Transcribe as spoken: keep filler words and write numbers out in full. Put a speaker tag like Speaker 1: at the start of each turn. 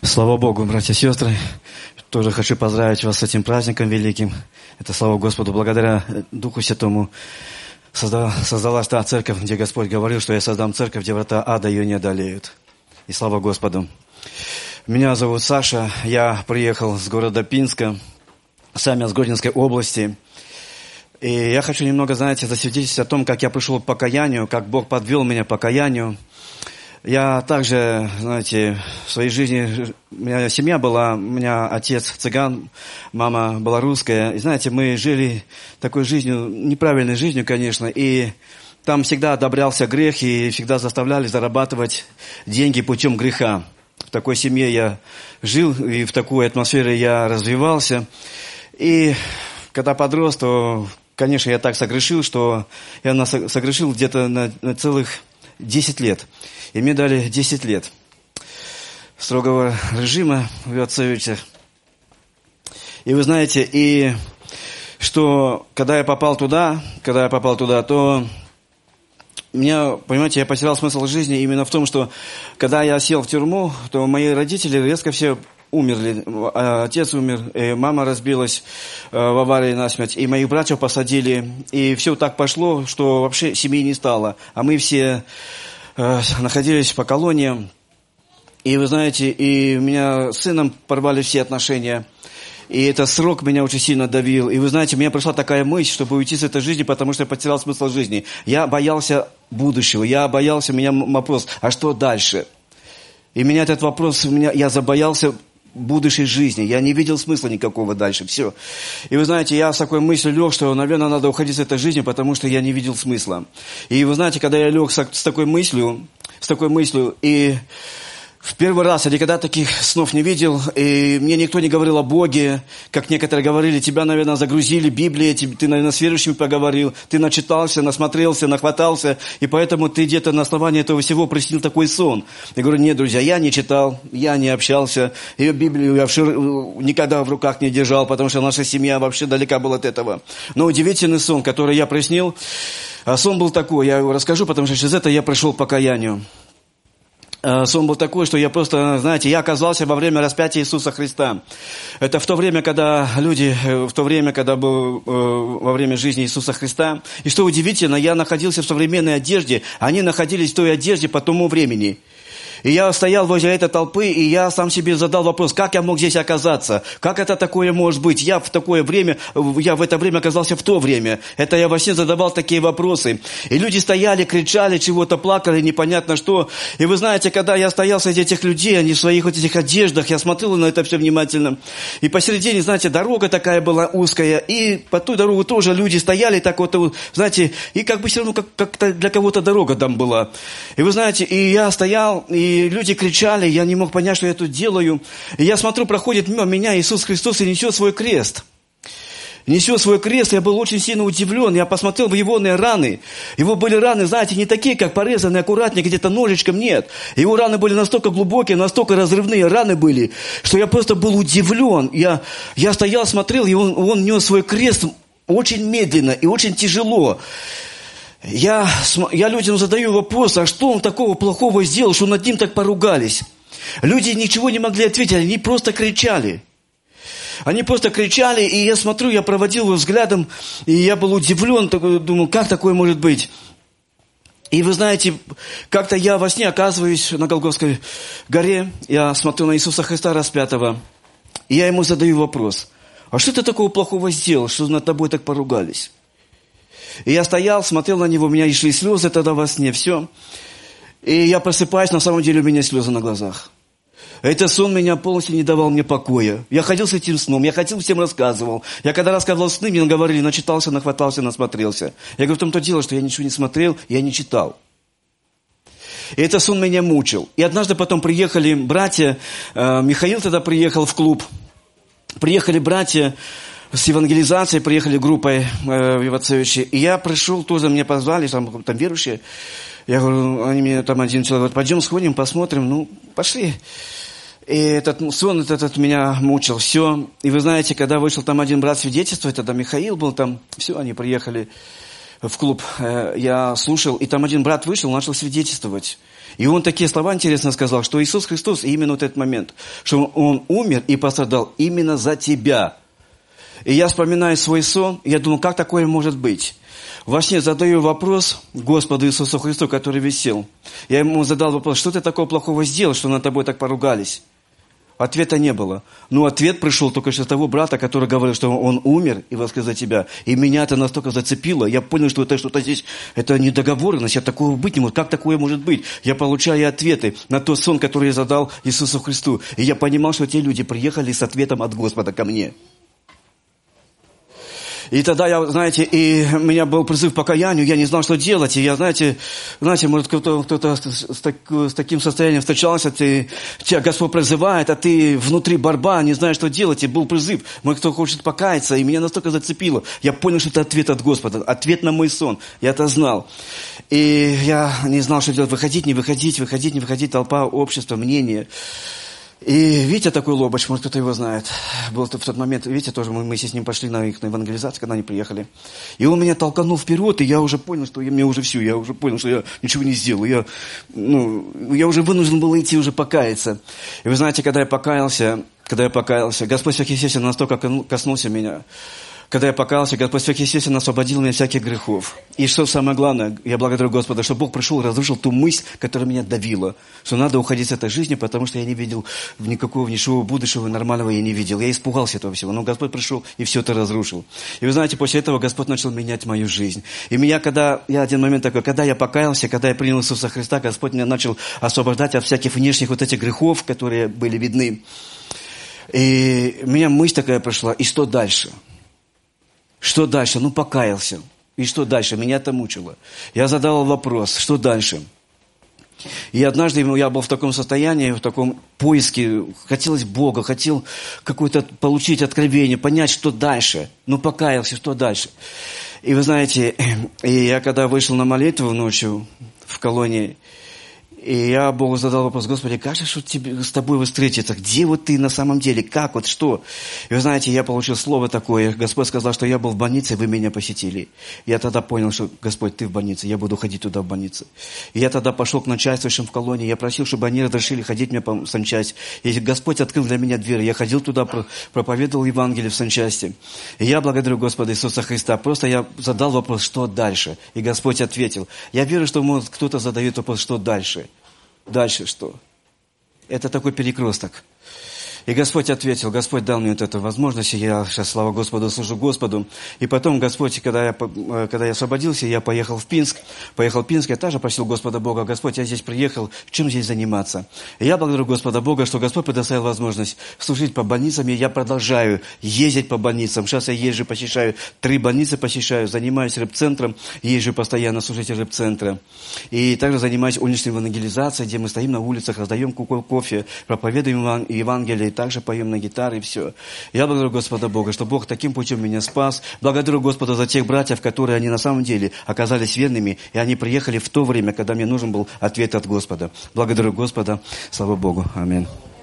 Speaker 1: Слава Богу, братья и сестры. Тоже хочу поздравить вас с этим праздником великим. Это слава Господу. Благодаря Духу Святому создала, создалась та церковь, где Господь говорил, что я создам церковь, где врата ада ее не одолеют. И слава Господу. Меня зовут Саша. Я приехал с города Пинска, сам я с Гродненской области. И я хочу немного, знаете, засвидетельствовать о том, как я пришел к покаянию, как Бог подвел меня к покаянию. Я также, знаете, в своей жизни, у меня семья была, у меня отец цыган, мама была русская. И знаете, мы жили такой жизнью, неправильной жизнью, конечно, и там всегда одобрялся грех, и всегда заставляли зарабатывать деньги путем греха. В такой семье я жил, и в такой атмосфере я развивался. И когда подрос, то, конечно, я так согрешил, что я согрешил где-то на, на целых десять лет. И мне дали десять лет строгого режима в Иоцевичах. И вы знаете, и что когда я попал туда, когда я попал туда, то меня, понимаете, я потерял смысл жизни именно в том, что когда я сел в тюрьму, то мои родители резко все умерли. Отец умер, и мама разбилась в аварии насмерть, и моих братьев посадили. И все так пошло, что вообще семьи не стало. А мы все находились по колониям. И вы знаете, и у меня с сыном порвали все отношения. И этот срок меня очень сильно давил. И вы знаете, у меня пришла такая мысль, чтобы уйти с этой жизни, потому что я потерял смысл жизни. Я боялся будущего, я боялся, у меня вопрос, а что дальше? И меня этот вопрос, меня, я забоялся будущей жизни. Я не видел смысла никакого дальше. Все. И вы знаете, я с такой мыслью лег, что, наверное, надо уходить с этой жизни, потому что я не видел смысла. И вы знаете, когда я лег с, с такой мыслью, с такой мыслью, и в первый раз я никогда таких снов не видел, и мне никто не говорил о Боге, как некоторые говорили, тебя, наверное, загрузили Библией, ты, наверное, с верующими поговорил, ты начитался, насмотрелся, нахватался, и поэтому ты где-то на основании этого всего приснил такой сон. Я говорю, нет, друзья, я не читал, я не общался, ее Библию я никогда в руках не держал, потому что наша семья вообще далека была от этого. Но удивительный сон, который я приснил, а сон был такой, я его расскажу, потому что через это я пришел к покаянию. Сон был такой, что я просто, знаете, я оказался во время распятия Иисуса Христа. Это в то время, когда люди, в то время, когда был во время жизни Иисуса Христа. И что удивительно, я находился в современной одежде, они находились в той одежде по тому времени. И я стоял возле этой толпы, и я сам себе задал вопрос, как я мог здесь оказаться? Как это такое может быть? Я в такое время, я в это время оказался в то время. Это я во сне задавал такие вопросы. И люди стояли, кричали, чего-то плакали, непонятно что. И вы знаете, когда я стоял среди этих людей, они в своих вот этих одеждах, я смотрел на это все внимательно. И посередине, знаете, дорога такая была узкая, и по ту дорогу тоже люди стояли, так вот, знаете, и как бы все равно как, как-то для кого-то дорога там была. И вы знаете, и я стоял, и И люди кричали, я не мог понять, что я тут делаю. И я смотрю, проходит мимо меня Иисус Христос и несет свой крест. Несет свой крест, я был очень сильно удивлен. Я посмотрел в его раны. Его были раны, знаете, не такие, как порезанные аккуратнее, где-то ножичком, нет. Его раны были настолько глубокие, настолько разрывные раны были, что я просто был удивлен. Я, я стоял, смотрел, и он, он нес свой крест очень медленно и очень тяжело. Я, я людям задаю вопрос, а что он такого плохого сделал, что над ним так поругались? Люди ничего не могли ответить, они просто кричали. Они просто кричали, и я смотрю, я проводил его взглядом, и я был удивлен, думал, как такое может быть? И вы знаете, как-то я во сне оказываюсь на Голгофской горе, я смотрю на Иисуса Христа распятого, и я ему задаю вопрос, а что ты такого плохого сделал, что над тобой так поругались? И я стоял, смотрел на него, у меня и шли слезы тогда во сне, все. И я просыпаюсь, на самом деле у меня слезы на глазах. Этот сон меня полностью не давал мне покоя. Я ходил с этим сном, я ходил, всем рассказывал. Я когда рассказывал сны, мне говорили, начитался, нахватался, насмотрелся. Я говорю, в том-то дело, что я ничего не смотрел, я не читал. И этот сон меня мучил. И однажды потом приехали братья, Михаил тогда приехал в клуб, приехали братья, с евангелизацией приехали группой э, в Ивацевичи. И я пришел, тоже меня позвали, там, там верующие. Я говорю, они мне там один человек говорит, пойдем сходим, посмотрим. Ну, пошли. И этот сон этот, этот меня мучил. Все. И вы знаете, когда вышел там один брат свидетельствовать, тогда Михаил был там. Все, они приехали в клуб. Э, я слушал, и там один брат вышел, начал свидетельствовать. И он такие слова интересно сказал, что Иисус Христос именно вот этот момент, что Он умер и пострадал именно за тебя. И я вспоминаю свой сон, и я думаю, как такое может быть? Во сне задаю вопрос Господу Иисусу Христу, который висел. Я ему задал вопрос, что ты такого плохого сделал, что над тобой так поругались? Ответа не было. Но ответ пришел только из того брата, который говорил, что он умер и воскрес за тебя. И меня это настолько зацепило. Я понял, что это что-то здесь, это недоговоренность, а такого быть не может. Как такое может быть? Я получаю ответы на тот сон, который я задал Иисусу Христу. И я понимал, что те люди приехали с ответом от Господа ко мне. И тогда я, знаете, и у меня был призыв к покаянию, я не знал, что делать. И я, знаете, знаете, может, кто-то, кто-то с, так, с таким состоянием встречался, ты, тебя Господь призывает, а ты внутри борьба, не знаешь, что делать. И был призыв, может, кто хочет покаяться. И меня настолько зацепило. Я понял, что это ответ от Господа, ответ на мой сон. Я это знал. И я не знал, что делать, выходить, не выходить, выходить, не выходить, толпа, общество, мнение. И Витя такой Лобач, может, кто-то его знает, был в тот момент, Витя тоже, мы, мы с ним пошли на их на евангелизацию, когда они приехали. И он меня толканул вперед, и я уже понял, что я, мне уже все, я уже понял, что я ничего не сделал. Я, ну, я уже вынужден был идти уже покаяться. И вы знаете, когда я покаялся, когда я покаялся, Господь сверхъестественно настолько коснулся меня. Когда я покаялся, Господь сверхъестественно освободил меня от всяких грехов. И что самое главное, я благодарю Господа, что Бог пришел и разрушил ту мысль, которая меня давила. Что надо уходить с этой жизни, потому что я не видел никакого ничего будущего нормального, я не видел. Я испугался этого всего. Но Господь пришел и все это разрушил. И вы знаете, после этого Господь начал менять мою жизнь. И меня, когда, я один момент такой, когда я покаялся, когда я принял Иисуса Христа, Господь меня начал освобождать от всяких внешних вот этих грехов, которые были видны. И у меня мысль такая пришла, и что дальше? Что дальше? Ну, покаялся. И что дальше? Меня это мучило. Я задал вопрос, что дальше? И однажды я был в таком состоянии, в таком поиске. Хотелось Бога, хотел какое-то получить откровение, понять, что дальше. Ну, покаялся, что дальше? И вы знаете, и я когда вышел на молитву ночью в колонии, и я Богу задал вопрос, Господи, как же что тебе, с тобой встретиться? Где вот ты на самом деле? Как вот, что? И вы знаете, я получил слово такое. Господь сказал, что я был в больнице, вы меня посетили. Я тогда понял, что, Господь, ты в больнице, я буду ходить туда в больницу. И я тогда пошел к начальствующим в колонии, я просил, чтобы они разрешили ходить мне по санчасть. И Господь открыл для меня дверь. Я ходил туда, проповедовал Евангелие в санчасти. И я благодарю Господа Иисуса Христа. Просто я задал вопрос, что дальше? И Господь ответил. Я верю, что может, кто-то задает вопрос, что дальше? Дальше что? Это такой перекресток. И Господь ответил, Господь дал мне вот эту возможность, и я сейчас, слава Господу, служу Господу. И потом Господь, когда я, когда я освободился, я поехал в Пинск, поехал в Пинск, я также просил Господа Бога, Господь, я здесь приехал, чем здесь заниматься? И я благодарю Господа Бога, что Господь предоставил возможность служить по больницам, и я продолжаю ездить по больницам. Сейчас я езжу, посещаю, три больницы посещаю, занимаюсь рэп-центром, езжу постоянно служить рэп-центра. И также занимаюсь уличной евангелизацией, где мы стоим на улицах, раздаем кофе, проповедуем Евангелие, также поем на гитаре, и все. Я благодарю Господа Бога, что Бог таким путем меня спас. Благодарю Господа за тех братьев, которые они на самом деле оказались верными, и они приехали в то время, когда мне нужен был ответ от Господа. Благодарю Господа. Слава Богу. Аминь.